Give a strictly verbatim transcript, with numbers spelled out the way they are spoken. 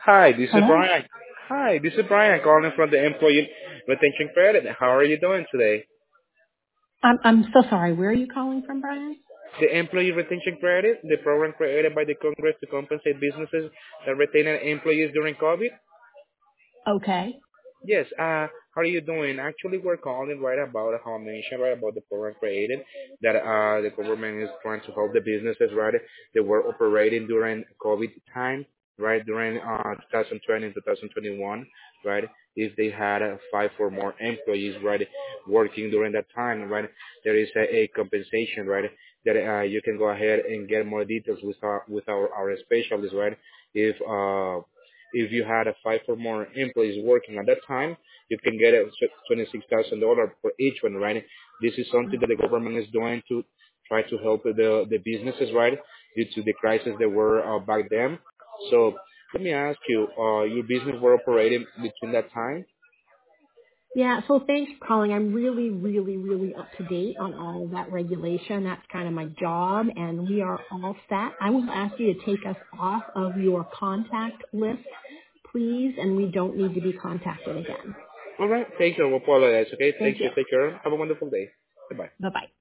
Hi, this is Hello. Brian. Hi, this is Brian calling from the Employee Retention Credit. How are you doing today? I'm I'm so sorry. Where are you calling from, Brian? The Employee Retention Credit, the program created by the Congress to compensate businesses that retain employees during COVID. Okay. Yes, uh, how are you doing? Actually, we're calling right about how I mentioned right about the program created that uh, the government is trying to help the businesses right that were operating during COVID time, right during uh, twenty twenty and twenty twenty-one, right? If they had uh, five or more employees, right, working during that time, right, there is a, a compensation, right, that uh, you can go ahead and get more details with our with our, our specialists, right? If uh, if you had a five or more employees working at that time, you can get a twenty-six thousand dollars for each one, right? This is something that the government is doing to try to help the the businesses, right, due to the crisis that were uh, back then. So let me ask you, uh, your business were operating between that time? Yeah, so thanks for calling. I'm really, really, really up to date on all of that regulation. That's kind of my job, and we are all set. I will ask you to take us off of your contact list, please, and we don't need to be contacted again. All right, thank you. I apologize. Okay, thank Thank you. you. Take care. Have a wonderful day. Goodbye. Bye-bye.